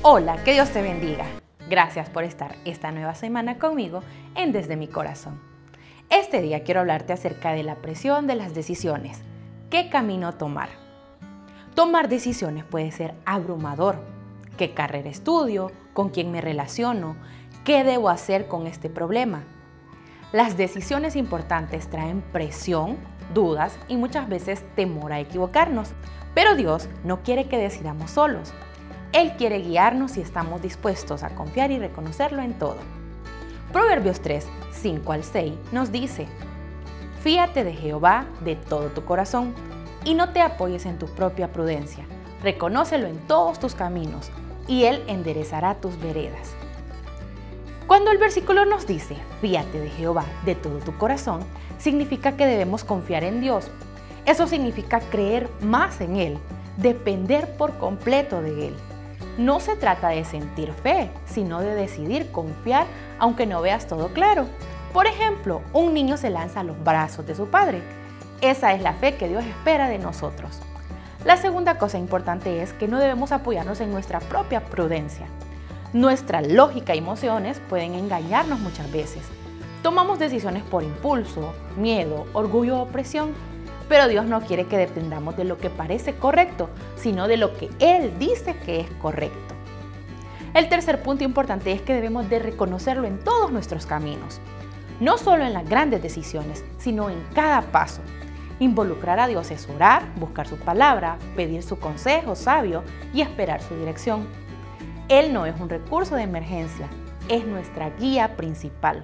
Hola, que Dios te bendiga. Gracias por estar esta nueva semana conmigo en Desde mi Corazón. Este día quiero hablarte acerca de la presión de las decisiones. ¿Qué camino tomar? Tomar decisiones puede ser abrumador. ¿Qué carrera estudio? ¿Con quién me relaciono? ¿Qué debo hacer con este problema? Las decisiones importantes traen presión, dudas y muchas veces temor a equivocarnos. Pero Dios no quiere que decidamos solos. Él quiere guiarnos si estamos dispuestos a confiar y reconocerlo en todo. Proverbios 3, 5 al 6 nos dice: Fíate de Jehová de todo tu corazón y no te apoyes en tu propia prudencia. Reconócelo en todos tus caminos y Él enderezará tus veredas. Cuando el versículo nos dice, fíate de Jehová de todo tu corazón, significa que debemos confiar en Dios. Eso significa creer más en Él, depender por completo de Él. No se trata de sentir fe, sino de decidir confiar aunque no veas todo claro. Por ejemplo, un niño se lanza a los brazos de su padre. Esa es la fe que Dios espera de nosotros. La segunda cosa importante es que no debemos apoyarnos en nuestra propia prudencia. Nuestra lógica y emociones pueden engañarnos muchas veces. Tomamos decisiones por impulso, miedo, orgullo o presión. Pero Dios no quiere que dependamos de lo que parece correcto, sino de lo que Él dice que es correcto. El tercer punto importante es que debemos de reconocerlo en todos nuestros caminos. No solo en las grandes decisiones, sino en cada paso. Involucrar a Dios es orar, buscar su palabra, pedir su consejo sabio y esperar su dirección. Él no es un recurso de emergencia, es nuestra guía principal.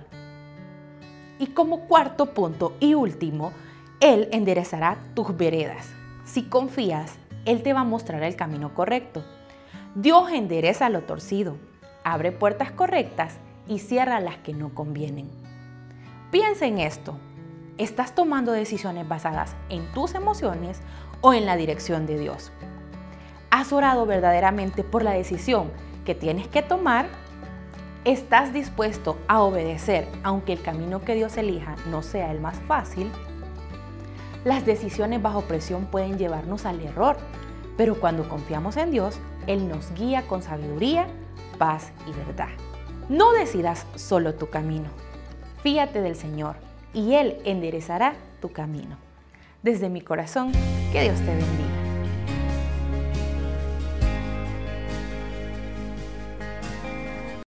Y como cuarto punto y último, Él enderezará tus veredas. Si confías, Él te va a mostrar el camino correcto. Dios endereza lo torcido, abre puertas correctas y cierra las que no convienen. Piensa en esto. ¿Estás tomando decisiones basadas en tus emociones o en la dirección de Dios? ¿Has orado verdaderamente por la decisión que tienes que tomar? ¿Estás dispuesto a obedecer aunque el camino que Dios elija no sea el más fácil? Las decisiones bajo presión pueden llevarnos al error, pero cuando confiamos en Dios, Él nos guía con sabiduría, paz y verdad. No decidas solo tu camino. Fíate del Señor y Él enderezará tu camino. Desde mi corazón, que Dios te bendiga.